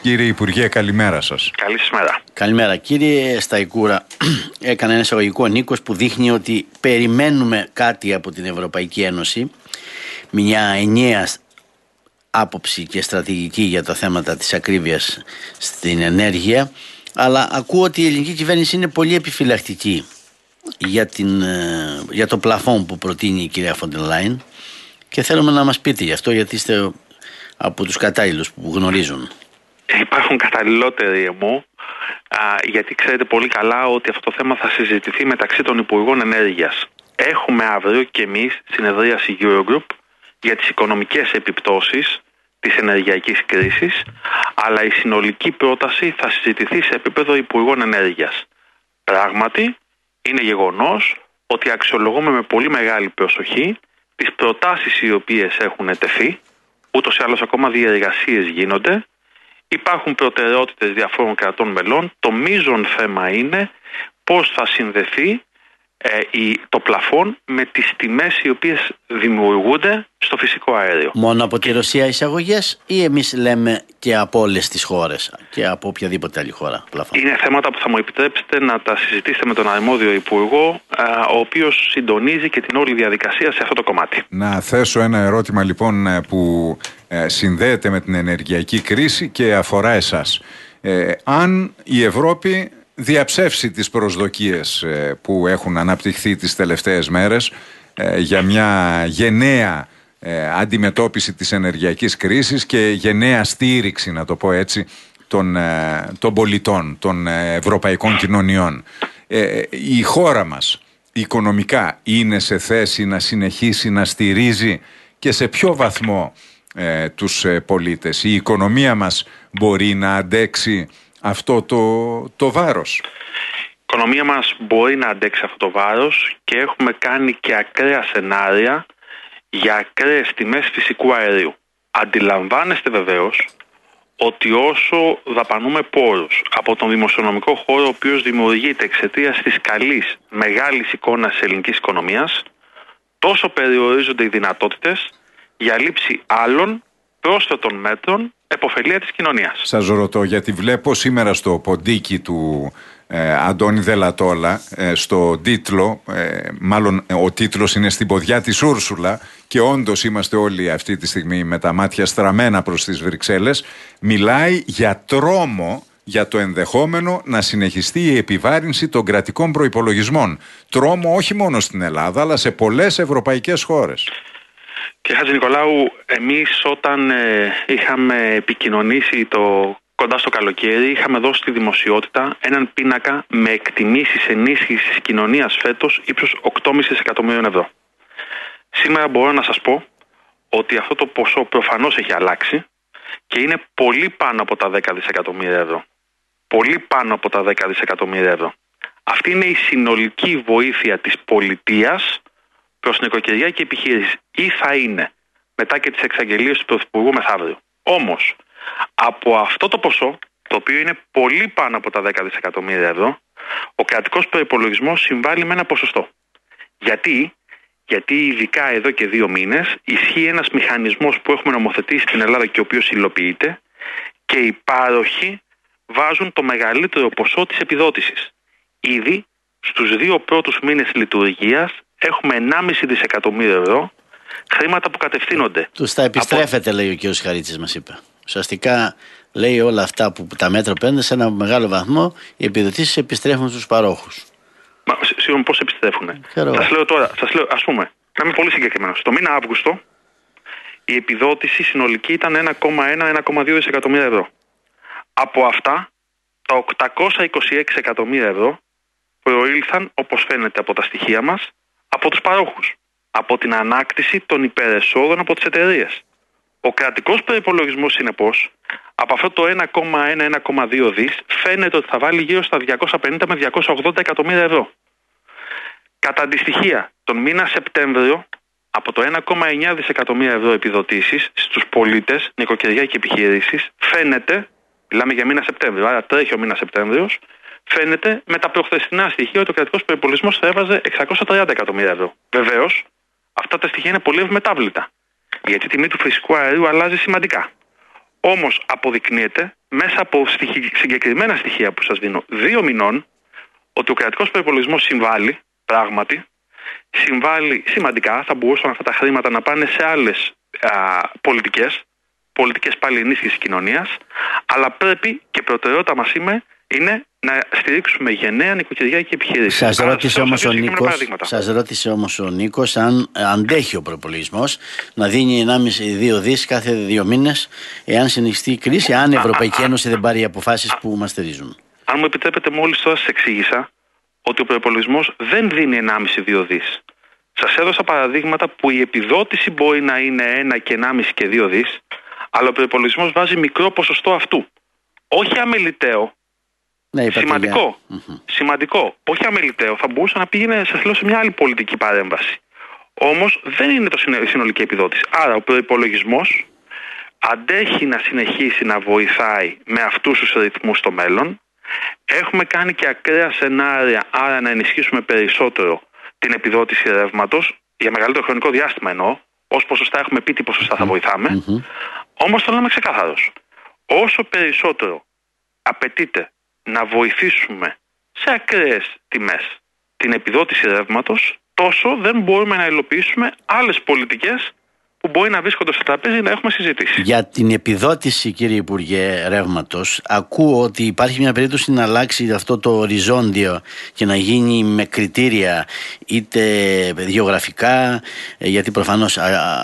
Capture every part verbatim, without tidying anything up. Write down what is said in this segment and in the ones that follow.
Κύριε Υπουργέ, καλημέρα σας. Καλή σας μέρα. Καλημέρα. Κύριε Σταϊκούρα, έκανε ένα εισαγωγικό ο Νίκος που δείχνει ότι περιμένουμε κάτι από την Ευρωπαϊκή Ένωση, μια ενιαία άποψη και στρατηγική για τα θέματα της ακρίβειας στην ενέργεια, αλλά ακούω ότι η ελληνική κυβέρνηση είναι πολύ επιφυλακτική για, την, για το πλαφόν που προτείνει η κυρία Φον ντερ Λάιεν και θέλουμε να μας πείτε γι' αυτό, γιατί είστε από τους κατάλληλους που γνωρίζουν. Υπάρχουν καταλληλότεροι μου, α, γιατί ξέρετε πολύ καλά ότι αυτό το θέμα θα συζητηθεί μεταξύ των Υπουργών Ενέργειας. Έχουμε αύριο και εμείς συνεδρίαση Eurogroup για τις οικονομικές επιπτώσεις της ενεργειακής κρίσης, αλλά η συνολική πρόταση θα συζητηθεί σε επίπεδο Υπουργών Ενέργειας. Πράγματι, είναι γεγονός ότι αξιολογούμε με πολύ μεγάλη προσοχή τις προτάσεις οι οποίες έχουν τεθεί, ούτως ή άλλως ακόμα διεργασίες γίνονται. Υπάρχουν προτεραιότητες διαφόρων κρατών μελών. Το μείζον θέμα είναι πώς θα συνδεθεί ε, η, το πλαφόν με τις τιμές οι οποίες δημιουργούνται στο φυσικό αέριο. Μόνο από τη Ρωσία εισαγωγές ή εμείς λέμε και από όλες τις χώρες και από οποιαδήποτε άλλη χώρα πλαφόν? Είναι θέματα που θα μου επιτρέψετε να τα συζητήσετε με τον αρμόδιο υπουργό, ο οποίος συντονίζει και την όλη διαδικασία σε αυτό το κομμάτι. Να θέσω ένα ερώτημα λοιπόν που ε, συνδέεται με την ενεργειακή κρίση και αφορά εσάς. Ε, αν η Ευρώπη διαψεύσει τις προσδοκίες ε, που έχουν αναπτυχθεί τις τελευταίες μέρες ε, για μια γενναία ε, αντιμετώπιση της ενεργειακής κρίσης και γενναία στήριξη, να το πω έτσι, των, ε, των πολιτών, των ε, ευρωπαϊκών κοινωνιών, ε, η χώρα μας οικονομικά είναι σε θέση να συνεχίσει να στηρίζει και σε ποιο βαθμό ε, τους ε, πολίτες? Η οικονομία μας μπορεί να αντέξει αυτό το, το βάρος? Η οικονομία μας μπορεί να αντέξει αυτό το βάρος και έχουμε κάνει και ακραία σενάρια για ακραίες τιμές φυσικού αερίου. Αντιλαμβάνεστε βεβαίως ότι όσο δαπανούμε πόρους από τον δημοσιονομικό χώρο, ο οποίος δημιουργείται εξαιτίας της καλής μεγάλης εικόνας της ελληνικής οικονομίας, τόσο περιορίζονται οι δυνατότητες για λήψη άλλων πρόσθετων μέτρων επωφελία της κοινωνίας. Σας ρωτώ γιατί βλέπω σήμερα στο ποντίκι του ε, Αντώνη Δελατόλα, ε, στο τίτλο, ε, μάλλον ε, ο τίτλος είναι «Στην ποδιά της Ούρσουλα» και όντως είμαστε όλοι αυτή τη στιγμή με τα μάτια στραμμένα προς τις Βρυξέλλες, μιλάει για τρόμο για το ενδεχόμενο να συνεχιστεί η επιβάρυνση των κρατικών προϋπολογισμών. Τρόμο όχι μόνο στην Ελλάδα αλλά σε πολλές ευρωπαϊκές χώρες. Κύριε Χατζηνικολάου, εμείς όταν ε, είχαμε επικοινωνήσει το κοντά στο καλοκαίρι, είχαμε δώσει στη δημοσιότητα έναν πίνακα με εκτιμήσεις ενίσχυσης της κοινωνίας φέτος ύψους οκτώ κόμμα πέντε δισεκατομμύριων ευρώ. Σήμερα μπορώ να σας πω ότι αυτό το ποσό προφανώς έχει αλλάξει και είναι πολύ πάνω από τα δέκα δισεκατομμύρια ευρώ. Πολύ πάνω από τα δέκα δισεκατομμύρια ευρώ. Αυτή είναι η συνολική βοήθεια της πολιτείας προς νοικοκυριά και επιχείρηση, ή θα είναι μετά και τις εξαγγελίες του Πρωθυπουργού μεθαύριο. Όμως, από αυτό το ποσό, το οποίο είναι πολύ πάνω από τα δέκα δισεκατομμύρια ευρώ, ο κρατικός προϋπολογισμός συμβάλλει με ένα ποσοστό. Γιατί? Γιατί ειδικά εδώ και δύο μήνες ισχύει ένας μηχανισμός που έχουμε νομοθετήσει στην Ελλάδα και ο οποίος υλοποιείται και οι πάροχοι βάζουν το μεγαλύτερο ποσό της επιδότησης. Ήδη στους δύο πρώτους μήνες λειτουργίας έχουμε ενάμιση δισεκατομμύρια ευρώ, χρήματα που κατευθύνονται. Τους τα επιστρέφεται, από... λέει ο κ. Χαρίτσης, μας είπε. Ουσιαστικά λέει όλα αυτά που τα μέτρα παίρνουν σε ένα μεγάλο βαθμό, οι επιδοτήσεις επιστρέφουν στους παρόχους. Μα σίγουρα πώς επιστρέφουνε? Σας λέω τώρα, σας λέω, ας πούμε, να είμαι πολύ συγκεκριμένος. Το μήνα Αύγουστο η επιδότηση συνολική ήταν ένα κόμμα ένα με ένα κόμμα δύο δισεκατομμύρια ευρώ. Από αυτά, τα οκτακόσια είκοσι έξι εκατομμύρια ευρώ προήλθαν, όπως φαίνεται από τα στοιχεία μας, από τους παρόχους. Από την ανάκτηση των υπερεσόδων από τις εταιρείες. Ο κρατικός προϋπολογισμός, συνεπώς, από αυτό το ένα κόμμα ένα με ένα κόμμα δύο δις, φαίνεται ότι θα βάλει γύρω στα διακόσια πενήντα με διακόσια ογδόντα εκατομμύρια ευρώ. Κατά αντιστοιχεία, τον μήνα Σεπτέμβριο, από το ένα κόμμα εννιά δισεκατομμύρια ευρώ επιδοτήσεις στους πολίτες, νοικοκυριά και επιχειρήσεις, φαίνεται, μιλάμε για μήνα Σεπτέμβριο, άρα τρέχει ο μήνα Σεπτέμβριος, φαίνεται με τα προχθεσινά στοιχεία ότι ο κρατικός προϋπολογισμός θα έβαζε εξακόσια τριάντα εκατομμύρια ευρώ. Βεβαίως, αυτά τα στοιχεία είναι πολύ ευμετάβλητα, γιατί η τιμή του φυσικού αερίου αλλάζει σημαντικά. Όμως αποδεικνύεται μέσα από συγκεκριμένα στοιχεία που σας δίνω δύο μηνών ότι ο κρατικός προϋπολογισμός συμβάλλει πράγματι, συμβάλλει σημαντικά, θα μπορούσαν αυτά τα χρήματα να πάνε σε άλλες α, πολιτικές, πολιτικές πάλι ενίσχυσης κοινωνίας, αλλά πρέπει και προτεραιότητα μας είναι, είναι να στηρίξουμε γενναία νοικοκυριά και επιχειρήσεις. Σας ρώτησε όμως ο Νίκος, σας ρώτησε όμως ο Νίκος αν αντέχει ο προϋπολογισμός να δίνει ενάμιση με δύο δις κάθε δύο μήνες εάν συνεχιστεί η κρίση, αν η Ευρωπαϊκή Ένωση δεν πάρει αποφάσεις που μας στηρίζουν. Αν μου επιτρέπετε, μόλις τώρα σας εξήγησα ότι ο προϋπολογισμός δεν δίνει ενάμιση με δύο δις. Σας έδωσα παραδείγματα που η επιδότηση μπορεί να είναι ένα και ενάμιση και δύο δις, αλλά ο προϋπολογισμός βάζει μικρό ποσοστό αυτού. Όχι αμεληταίο. Ναι, σημαντικό. Mm-hmm. Σημαντικό. Όχι αμεληταίο. Θα μπορούσα να πήγαινε σε, σε μια άλλη πολιτική παρέμβαση. Όμως δεν είναι το συνολική επιδότηση. Άρα ο προϋπολογισμός αντέχει να συνεχίσει να βοηθάει με αυτούς τους ρυθμούς στο μέλλον. Έχουμε κάνει και ακραία σενάρια, άρα να ενισχύσουμε περισσότερο την επιδότηση ρεύματος, για μεγαλύτερο χρονικό διάστημα εννοώ. Ως ποσοστά έχουμε πει τι ποσοστά θα βοηθάμε. Mm-hmm. Όμως το λέμε ξεκάθαρος. Όσο περισσότερο απαιτείται να βοηθήσουμε σε ακραίες τιμές την επιδότηση ρεύματος, τόσο δεν μπορούμε να υλοποιήσουμε άλλες πολιτικές που μπορεί να βρίσκονται στο τραπέζι να έχουμε συζητήσει. Για την επιδότηση, κύριε Υπουργέ, ρεύματος, ακούω ότι υπάρχει μια περίπτωση να αλλάξει αυτό το οριζόντιο και να γίνει με κριτήρια είτε γεωγραφικά, γιατί προφανώς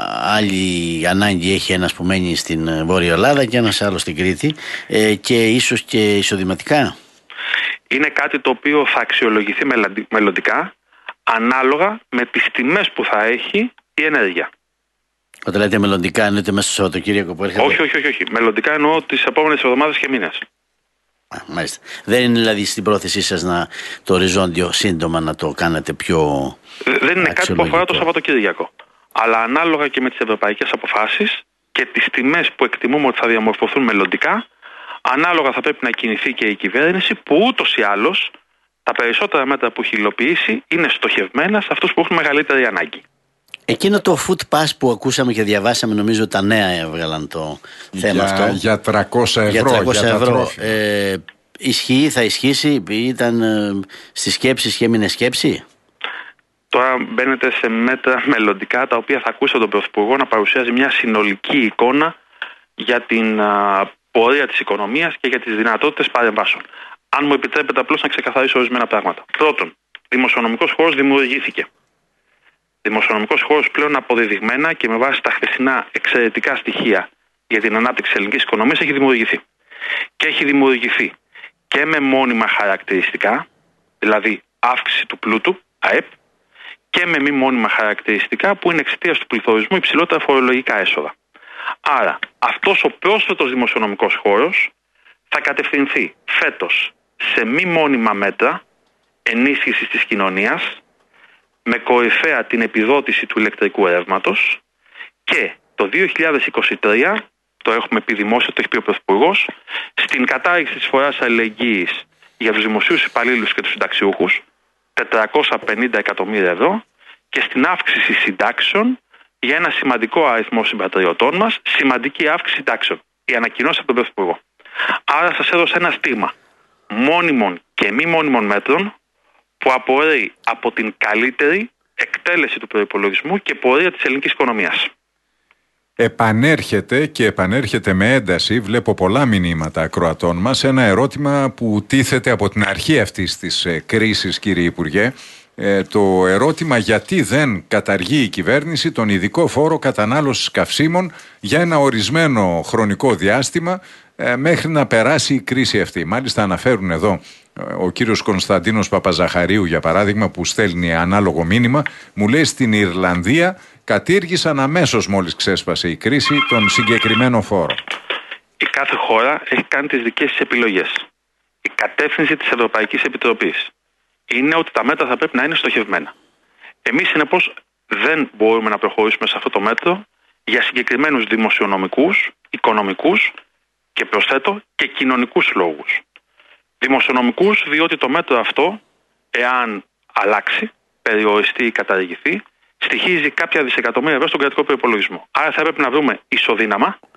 άλλη ανάγκη έχει ένας που μένει στην Βόρεια Ελλάδα και ένας άλλος στην Κρήτη, και ίσως και εισοδηματικά. Είναι κάτι το οποίο θα αξιολογηθεί μελλοντικά ανάλογα με τις τιμές που θα έχει η ενέργεια. Όταν λέτε μελλοντικά, εννοείται μέσα στο Σαββατοκύριακο που έρχεται? Όχι, όχι, όχι, όχι. Μελλοντικά εννοώ τις επόμενες εβδομάδες και μήνες. Α, μάλιστα. Δεν είναι δηλαδή στην πρόθεσή σας να το οριζόντιο σύντομα να το κάνετε πιο Δεν είναι κάτι που αφορά το Σαββατοκύριακο. Αλλά ανάλογα και με τις ευρωπαϊκές αποφάσεις και τις τιμές που εκτιμούμε ότι θα διαμορφωθούν μελλοντικά, ανάλογα θα πρέπει να κινηθεί και η κυβέρνηση, που ούτως ή άλλως τα περισσότερα μέτρα που έχει υλοποιήσει είναι στοχευμένα σε αυτούς που έχουν μεγαλύτερη ανάγκη. Εκείνο το Food Pass που ακούσαμε και διαβάσαμε, νομίζω τα νέα έβγαλαν το θέμα για, αυτό. Για τριακόσια ευρώ. Για τριακόσια για ευρώ. Ε, ισχύει, θα ισχύσει, ήταν ε, στις σκέψεις και έμεινε σκέψη. Τώρα μπαίνετε σε μέτρα μελλοντικά τα οποία θα ακούσω τον Πρωθυπουργό να παρουσιάζει μια συνολική εικόνα για την α, πορεία της οικονομίας και για τις δυνατότητες παρεμβάσεων. Αν μου επιτρέπετε απλώς να ξεκαθαρίσω ορισμένα πράγματα. Πρώτον, δημοσιονομικός χώρος δημιουργήθηκε. Δημοσιονομικός χώρος πλέον αποδεδειγμένα και με βάση τα χθεσινά εξαιρετικά στοιχεία για την ανάπτυξη της ελληνικής οικονομίας έχει δημιουργηθεί. Και έχει δημιουργηθεί και με μόνιμα χαρακτηριστικά, δηλαδή αύξηση του πλούτου, ΑΕΠ, και με μη μόνιμα χαρακτηριστικά που είναι εξαιτίας του πληθωρισμού υψηλότερα φορολογικά έσοδα. Άρα αυτός ο πρόσθετος δημοσιονομικός χώρος θα κατευθυνθεί φέτος σε μη μόνιμα μέτρα ενίσχυσης της κοινωνίας, με κορυφαία την επιδότηση του ηλεκτρικού ρεύματος, και το δύο χιλιάδες είκοσι τρία, το έχουμε πει δημόσια, το έχει πει ο Πρωθυπουργός, στην κατάργηση της φοράς αλληλεγγύης για τους δημοσίους υπαλλήλους και τους συνταξιούχους, τετρακόσια πενήντα εκατομμύρια ευρώ, και στην αύξηση συντάξεων για ένα σημαντικό αριθμό συμπατριωτών μας, σημαντική αύξηση συντάξεων. Η ανακοινώση από τον Πρωθυπουργό. Άρα σας έδωσα ένα στίγμα μόνιμων και μη μόνιμων μέτρων που απορρέει από την καλύτερη εκτέλεση του προϋπολογισμού και πορεία της ελληνικής οικονομίας. Επανέρχεται και επανέρχεται με ένταση, βλέπω πολλά μηνύματα ακροατών μας, ένα ερώτημα που τίθεται από την αρχή αυτής της ε, κρίσης, κύριε Υπουργέ. Ε, το ερώτημα γιατί δεν καταργεί η κυβέρνηση τον ειδικό φόρο κατανάλωσης καυσίμων για ένα ορισμένο χρονικό διάστημα ε, μέχρι να περάσει η κρίση αυτή. Μάλιστα αναφέρουν εδώ ο κύριος Κωνσταντίνος Παπαζαχαρίου, για παράδειγμα, που στέλνει ανάλογο μήνυμα, μου λέει στην Ιρλανδία κατήργησαν αμέσως μόλις ξέσπασε η κρίση τον συγκεκριμένο φόρο. Η κάθε χώρα έχει κάνει τις δικές της επιλογές. Η κατεύθυνση της Ευρωπαϊκής Επιτροπής είναι ότι τα μέτρα θα πρέπει να είναι στοχευμένα. Εμείς συνεπώς δεν μπορούμε να προχωρήσουμε σε αυτό το μέτρο για συγκεκριμένους δημοσιονομικούς, οικονομικούς και προσθέτω και κοινωνικούς λόγους. Δημοσιονομικούς, διότι το μέτρο αυτό, εάν αλλάξει, περιοριστεί ή καταργηθεί, στοιχίζει κάποια δισεκατομμύρια ευρώ στον κρατικό προϋπολογισμό. Άρα θα πρέπει να βρούμε ισοδύναμα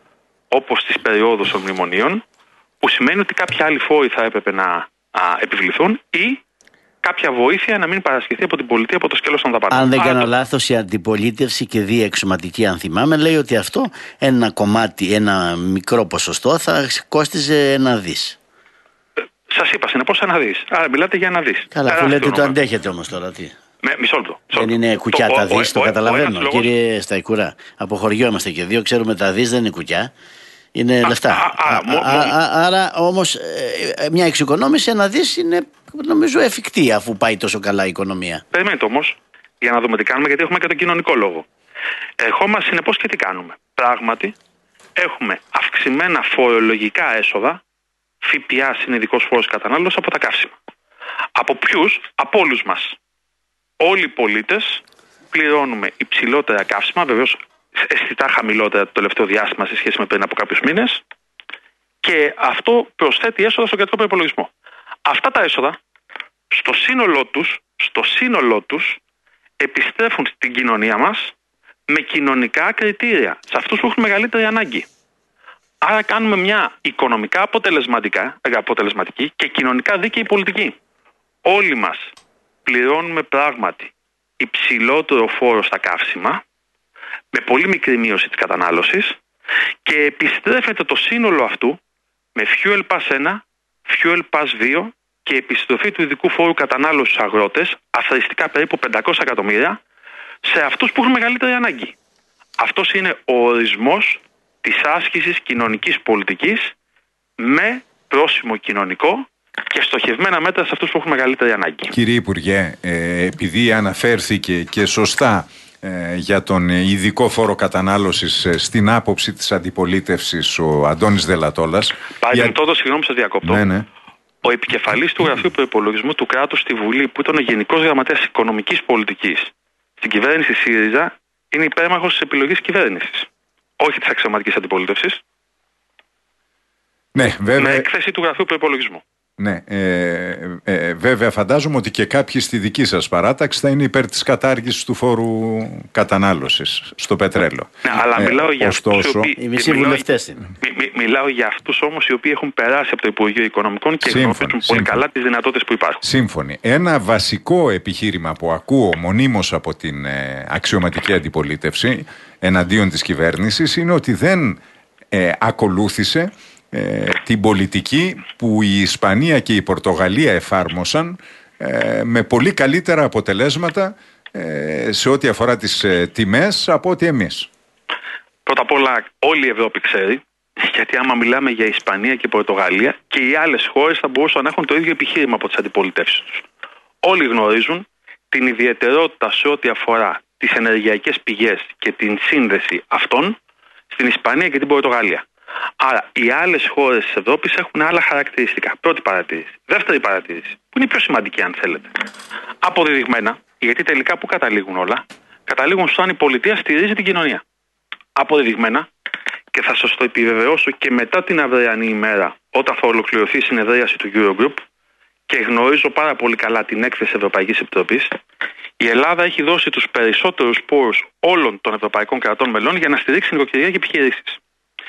όπως τις περιόδους των μνημονίων, που σημαίνει ότι κάποιοι άλλοι φόροι θα έπρεπε να α, επιβληθούν ή κάποια βοήθεια να μην παρασχεθεί από την πολιτεία από το σκέλος των δαπανών. Αν δεν Άρα κάνω το... λάθος, η αντιπολίτευση και διεξωματική, αν θυμάμαι, λέει ότι αυτό ένα κομμάτι, ένα μικρό ποσοστό θα κόστιζε ένα δις. Ε, σας είπα, συνεπώς ένα δις. Άρα μιλάτε για ένα δις. Καλά, αφού λέτε το αντέχετε όμως τώρα, τι. Με, μισό λεπτό. Δεν είναι κουκιά το, τα δις, το ο, καταλαβαίνω. Ο, ο, κύριε λόγος... Σταϊκουρά, από χωριό είμαστε και δύο, ξέρουμε τα δις δεν είναι κουκιά. Είναι α, λεφτά. Α, α, α, μο, α, α, άρα όμως ε, μια εξοικονόμηση ένα δις είναι νομίζω εφικτή αφού πάει τόσο καλά η οικονομία. Περιμένετε όμως για να δούμε τι κάνουμε, γιατί έχουμε και τον κοινωνικό λόγο. Ερχόμαστε συνεπώς και τι κάνουμε. Πράγματι έχουμε αυξημένα φορολογικά έσοδα, ΦΠΑ συνειδικός φόρος κατανάλωσης από τα καύσιμα. Από ποιους? Από όλους μας. Όλοι οι πολίτες πληρώνουμε υψηλότερα καύσιμα, βεβαίως αισθητά χαμηλότερα το τελευταίο διάστημα σε σχέση με πριν από κάποιους μήνες, και αυτό προσθέτει έσοδα στον κρατικό προϋπολογισμό. Αυτά τα έσοδα στο σύνολό τους, στο σύνολό τους επιστρέφουν στην κοινωνία μας με κοινωνικά κριτήρια, σε αυτούς που έχουν μεγαλύτερη ανάγκη. Άρα κάνουμε μια οικονομικά αποτελεσματικά, αποτελεσματική και κοινωνικά δίκαιη πολιτική. Όλοι μας πληρώνουμε πράγματι υψηλότερο φόρο στα καύσιμα, με πολύ μικρή μείωση της κατανάλωσης, και επιστρέφεται το σύνολο αυτού με Fuel Pass ένα, Fuel Pass δύο και επιστροφή του ειδικού φόρου κατανάλωσης στους αγρότες, αθροιστικά περίπου πεντακόσια εκατομμύρια, σε αυτούς που έχουν μεγαλύτερη ανάγκη. Αυτός είναι ο ορισμός της άσκησης κοινωνικής πολιτικής με πρόσημο κοινωνικό και στοχευμένα μέτρα σε αυτούς που έχουν μεγαλύτερη ανάγκη. Κύριε Υπουργέ, ε, επειδή αναφέρθηκε και σωστά ε, για τον ειδικό φόρο κατανάλωσης ε, στην άποψη της αντιπολίτευσης ο Αντώνης Δελατόλας. Παραδείγματος, για... συγγνώμη σας διακόπτω. Ναι, ναι. Ο επικεφαλής του Γραφείου Προϋπολογισμού του κράτους στη Βουλή, που ήταν ο Γενικός Γραμματέας Οικονομικής Πολιτικής στην κυβέρνηση ΣΥΡΙΖΑ, είναι υπέρμαχος της επιλογής κυβέρνησης, όχι της αξιωματικής αντιπολίτευσης. Ναι, βέβαια. Με έκθεση του Γραφείου Προϋπολογισμού. Ναι, ε, ε, βέβαια φαντάζομαι ότι και κάποιοι στη δική σας παράταξη θα είναι υπέρ της κατάργησης του φόρου κατανάλωσης στο πετρέλαιο. Ναι, αλλά ε, μιλάω για ωστόσο, αυτούς οι οποίοι... Οι μισοί βουλευτές είναι. Μι, μι, μιλάω για αυτούς όμως οι οποίοι έχουν περάσει από το Υπουργείο Οικονομικών και γνωρίζουν πολύ καλά τις δυνατότητες που υπάρχουν. Σύμφωνοι. Ένα βασικό επιχείρημα που ακούω μονίμως από την ε, αξιωματική αντιπολίτευση εναντίον της κυβέρνησης είναι ότι δεν ε, ακολούθησε Ε, την πολιτική που η Ισπανία και η Πορτογαλία εφάρμοσαν ε, με πολύ καλύτερα αποτελέσματα ε, σε ό,τι αφορά τις ε, τιμές από ό,τι εμείς. Πρώτα απ' όλα όλη η Ευρώπη ξέρει, γιατί άμα μιλάμε για Ισπανία και Πορτογαλία, και οι άλλες χώρες θα μπορούσαν να έχουν το ίδιο επιχείρημα από τις αντιπολιτεύσεις τους. Όλοι γνωρίζουν την ιδιαιτερότητα σε ό,τι αφορά τις ενεργειακές πηγές και την σύνδεση αυτών στην Ισπανία και την Πορτογαλία. Άρα, οι άλλες χώρες της Ευρώπης έχουν άλλα χαρακτηριστικά. Πρώτη παρατήρηση. Δεύτερη παρατήρηση, που είναι η πιο σημαντική, αν θέλετε. Αποδεδειγμένα, γιατί τελικά που καταλήγουν όλα, καταλήγουν στο αν η πολιτεία στηρίζει την κοινωνία. Αποδεδειγμένα, και θα σας το επιβεβαιώσω και μετά την αυριανή ημέρα, όταν θα ολοκληρωθεί η συνεδρίαση του Eurogroup, και γνωρίζω πάρα πολύ καλά την έκθεση Ευρωπαϊκής Επιτροπής, η Ελλάδα έχει δώσει τους περισσότερους πόρους όλων των ευρωπαϊκών κρατών μελών για να στηρίξει νοικοκυριά και επιχειρήσεις.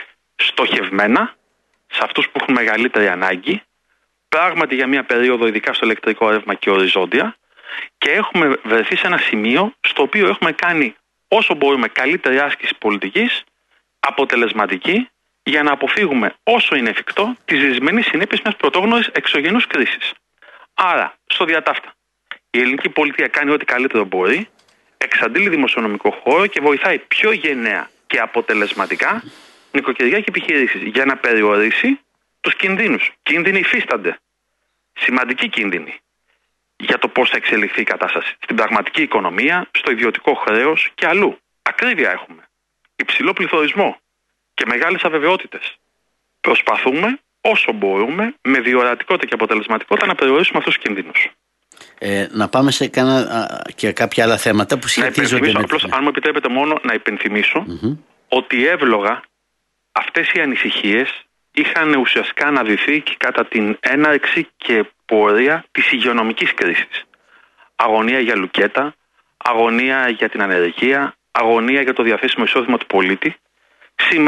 Στοχευμένα σε αυτούς που έχουν μεγαλύτερη ανάγκη, πράγματι για μια περίοδο, ειδικά στο ηλεκτρικό ρεύμα και οριζόντια, και έχουμε βρεθεί σε ένα σημείο στο οποίο έχουμε κάνει όσο μπορούμε καλύτερη άσκηση πολιτικής, αποτελεσματική, για να αποφύγουμε όσο είναι εφικτό τις δυσμενείς συνέπειες μιας πρωτόγνωρης εξωγενούς κρίσης. Άρα, στο διατάφτα, η ελληνική πολιτεία κάνει ό,τι καλύτερο μπορεί, εξαντλεί δημοσιονομικό χώρο και βοηθάει πιο γενναία και αποτελεσματικά νοικοκυριά και επιχειρήσεις για να περιορίσει τους κινδύνους. Κίνδυνοι υφίστανται. Σημαντικοί κίνδυνοι για το πώς θα εξελιχθεί η κατάσταση στην πραγματική οικονομία, στο ιδιωτικό χρέος και αλλού. Ακρίβεια έχουμε. Υψηλό πληθωρισμό και μεγάλες αβεβαιότητες. Προσπαθούμε όσο μπορούμε με διορατικότητα και αποτελεσματικότητα να περιορίσουμε αυτούς τους κινδύνους. Ε, να πάμε σε κάνα, και κάποια άλλα θέματα που σχετίζονται με... Απλώς, αν μου επιτρέπετε μόνο να υπενθυμίσω mm-hmm. ότι εύλογα αυτές οι ανησυχίες είχαν ουσιαστικά αναδυθεί και κατά την έναρξη και πορεία της υγειονομικής κρίσης. Αγωνία για λουκέτα, αγωνία για την ανεργία, αγωνία για το διαθέσιμο εισόδημα του πολίτη. Σήμερα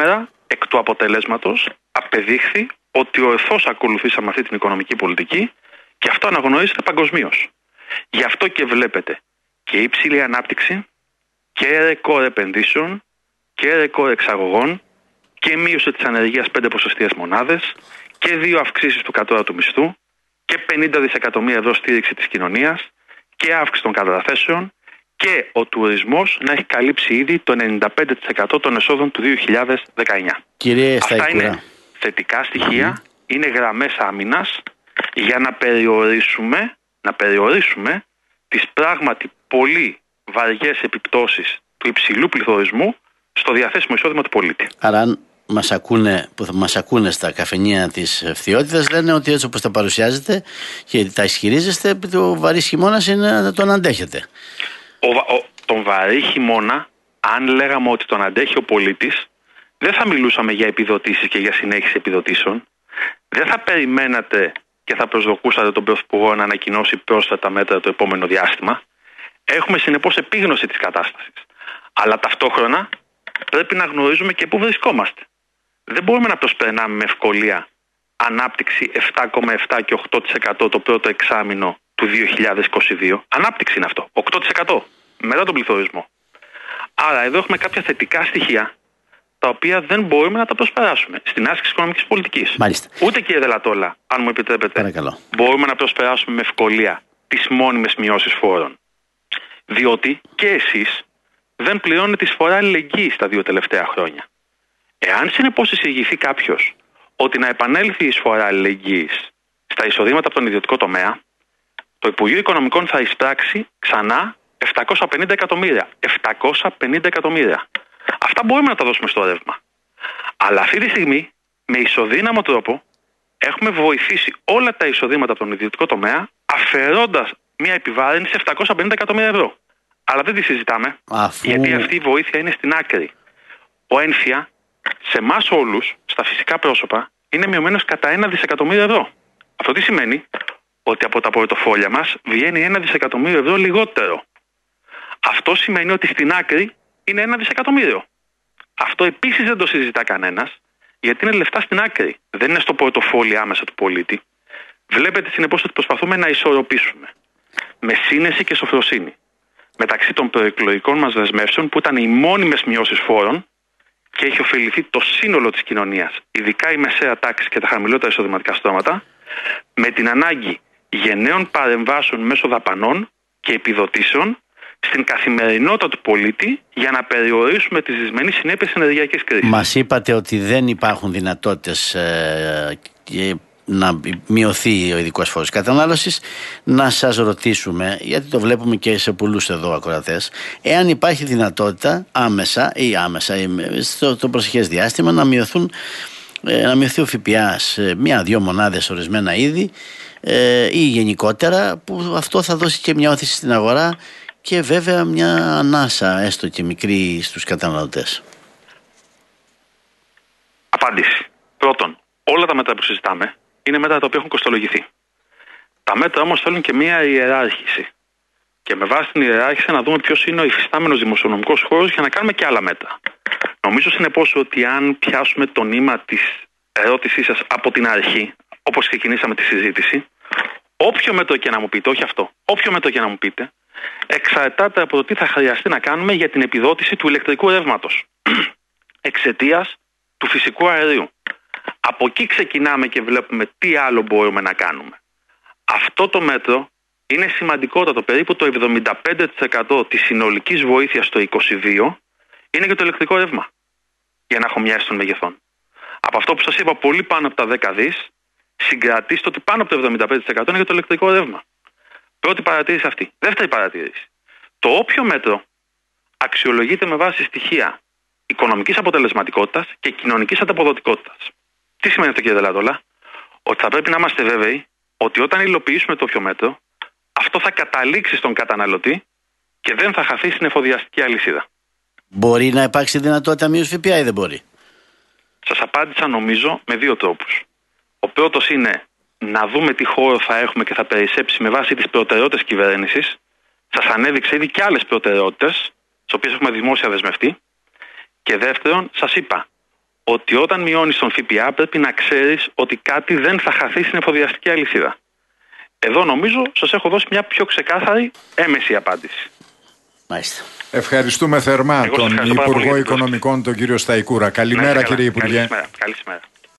εκ του αποτελέσματος απεδείχθη ότι ορθώς ακολουθήσαμε αυτή την οικονομική πολιτική και αυτό αναγνωρίζεται παγκοσμίως. Γι' αυτό και βλέπετε και υψηλή ανάπτυξη και ρεκόρ επενδύσεων και ρεκόρ εξαγωγών και μείωση της ανεργίας πέντε ποσοστιαίες μονάδες και δύο αυξήσεις του κατώτατου μισθού και πενήντα δισεκατομμύρια ευρώ στήριξη της κοινωνίας και αύξηση των καταθέσεων και ο τουρισμός να έχει καλύψει ήδη το ενενήντα πέντε τοις εκατό των εσόδων του δύο χιλιάδες δεκαεννιά. Κύριε Αυτά Σταϊκούρα, είναι θετικά στοιχεία, mm-hmm. είναι γραμμές άμυνας για να περιορίσουμε, να περιορίσουμε τις πράγματι πολύ βαριές επιπτώσεις του υψηλού πληθωρισμού στο διαθέσιμο εισόδημα του πολίτη. Άρα αν μας ακούνε, που μας ακούνε στα καφενεία της Φθιώτιδας, λένε ότι έτσι όπως τα παρουσιάζετε και τα ισχυρίζεστε, το βαρύ χειμώνας είναι να τον αντέχετε. Ο, ο, τον βαρύ χειμώνα, αν λέγαμε ότι τον αντέχει ο πολίτης, δεν θα μιλούσαμε για επιδοτήσεις και για συνέχιση επιδοτήσεων. Δεν θα περιμένατε και θα προσδοκούσατε τον Πρωθυπουργό να ανακοινώσει πρόσθετα μέτρα το επόμενο διάστημα. Έχουμε συνεπώς επίγνωση της κατάστασης. Αλλά ταυτόχρονα πρέπει να γνωρίζουμε και πού βρισκόμαστε. Δεν μπορούμε να προσπερνάμε με ευκολία ανάπτυξη επτά κόμμα επτά και οκτώ τοις εκατό το πρώτο εξάμηνο του δύο χιλιάδες είκοσι δύο. Ανάπτυξη είναι αυτό. οκτώ τοις εκατό μετά τον πληθωρισμό. Άρα εδώ έχουμε κάποια θετικά στοιχεία τα οποία δεν μπορούμε να τα προσπεράσουμε στην άσκηση οικονομικής πολιτικής. Μάλιστα. Ούτε, κύριε Δελατόλα, αν μου επιτρέπετε, παρακαλώ, μπορούμε να προσπεράσουμε με ευκολία τις μόνιμες μειώσεις φόρων. Διότι και εσείς δεν πληρώνετε εισφορά αλληλεγγύης τα δύο τελευταία χρόνια. Εάν συνεπώς εισηγηθεί κάποιος ότι να επανέλθει η εισφορά αλληλεγγύης στα εισοδήματα από τον ιδιωτικό τομέα, το Υπουργείο Οικονομικών θα εισπράξει ξανά επτακόσια πενήντα εκατομμύρια. επτακόσια πενήντα εκατομμύρια. Αυτά μπορούμε να τα δώσουμε στο ρεύμα. Αλλά αυτή τη στιγμή, με ισοδύναμο τρόπο, έχουμε βοηθήσει όλα τα εισοδήματα από τον ιδιωτικό τομέα, αφαιρώντας μια επιβάρυνση επτακόσια πενήντα εκατομμύρια ευρώ. Αλλά δεν τη συζητάμε, Αφού... γιατί αυτή η βοήθεια είναι στην άκρη. Ο ένφια, σε εμάς όλους, στα φυσικά πρόσωπα, είναι μειωμένος κατά ένα δισεκατομμύριο ευρώ. Αυτό τι σημαίνει? Ότι από τα πορτοφόλια μας βγαίνει ένα δισεκατομμύριο ευρώ λιγότερο. Αυτό σημαίνει ότι στην άκρη είναι ένα δισεκατομμύριο. Αυτό επίσης δεν το συζητά κανένας, γιατί είναι λεφτά στην άκρη. Δεν είναι στο πορτοφόλι άμεσα του πολίτη. Βλέπετε συνεπώς ότι προσπαθούμε να ισορροπήσουμε με σύνεση και σοφροσύνη μεταξύ των προεκλογικών μας δεσμεύσεων, που ήταν οι μόνιμες μειώσεις φόρων και έχει ωφεληθεί το σύνολο της κοινωνίας, ειδικά η μεσαία τάξη και τα χαμηλότερα εισοδηματικά στρώματα, με την ανάγκη γενναίων παρεμβάσεων μέσω δαπανών και επιδοτήσεων στην καθημερινότητα του πολίτη για να περιορίσουμε τις δυσμενείς συνέπειες της ενεργειακής κρίσης. Μας είπατε ότι δεν υπάρχουν δυνατότητες ε, και να μειωθεί ο ειδικός φόρος κατανάλωσης. Να σας ρωτήσουμε, γιατί το βλέπουμε και σε πολλούς εδώ ακροατές, εάν υπάρχει δυνατότητα άμεσα ή άμεσα στο το προσεχές διάστημα να μειωθούν, ε, να μειωθεί ο ΦΠΑ σε μία-δύο μονάδες ορισμένα είδη ε, ή γενικότερα, που αυτό θα δώσει και μια όθηση στην αγορά και βέβαια μια ανάσα έστω και μικρή στους καταναλωτές. Απάντηση. Πρώτον, όλα τα μέτρα που συζητάμε είναι μέτρα τα οποία έχουν κοστολογηθεί. Τα μέτρα όμως θέλουν και μια ιεράρχηση. Και με βάση την ιεράρχηση να δούμε ποιος είναι ο υφιστάμενος δημοσιονομικός χώρος για να κάνουμε και άλλα μέτρα. Νομίζω συνεπώς ότι αν πιάσουμε το νήμα της ερώτησής σας από την αρχή, όπως ξεκινήσαμε τη συζήτηση, όποιο μέτρο και να μου πείτε, όχι αυτό, όποιο μέτρο και να μου πείτε, εξαρτάται από το τι θα χρειαστεί να κάνουμε για την επιδότηση του ηλεκτρικού ρεύματος εξαιτίας του φυσικού αερίου. Από εκεί ξεκινάμε και βλέπουμε τι άλλο μπορούμε να κάνουμε. Αυτό το μέτρο είναι σημαντικότατο. Περίπου το εβδομήντα πέντε τοις εκατό της συνολικής βοήθειας το είκοσι δύο είναι για το ηλεκτρικό ρεύμα. Για να έχω μια αίσθηση των μεγεθών. Από αυτό που σας είπα, πολύ πάνω από τα δέκα δις, συγκρατήστε ότι πάνω από το εβδομήντα πέντε τοις εκατό είναι για το ηλεκτρικό ρεύμα. Πρώτη παρατήρηση αυτή. Δεύτερη παρατήρηση. Το όποιο μέτρο αξιολογείται με βάση στοιχεία οικονομικής αποτελεσματικότητας και κοινωνικής ανταποδοτικότητας. Τι σημαίνει αυτό, κύριε Δελατόλα? Ότι θα πρέπει να είμαστε βέβαιοι ότι όταν υλοποιήσουμε το όποιο μέτρο, αυτό θα καταλήξει στον καταναλωτή και δεν θα χαθεί στην εφοδιαστική αλυσίδα. Μπορεί να υπάρξει δυνατότητα μείωση ΦΠΑ ή δεν μπορεί? Σας απάντησα νομίζω με δύο τρόπους. Ο πρώτος είναι να δούμε τι χώρο θα έχουμε και θα περισσέψει με βάση τις προτεραιότητες κυβέρνησης. Σας ανέδειξε ήδη και άλλες προτεραιότητες, τις οποίες έχουμε δημόσια δεσμευτεί. Και δεύτερον, σας είπα ότι όταν μειώνεις τον ΦΠΑ πρέπει να ξέρεις ότι κάτι δεν θα χαθεί στην εφοδιαστική αλυσίδα. Εδώ νομίζω σας έχω δώσει μια πιο ξεκάθαρη έμεση απάντηση. Μάλιστα. Ευχαριστούμε θερμά Εγώ τον Υπουργό Οικονομικών, τον κύριο Σταϊκούρα. Καλημέρα, κύριε Υπουργέ. Καλησπέρα. Καλησπέρα.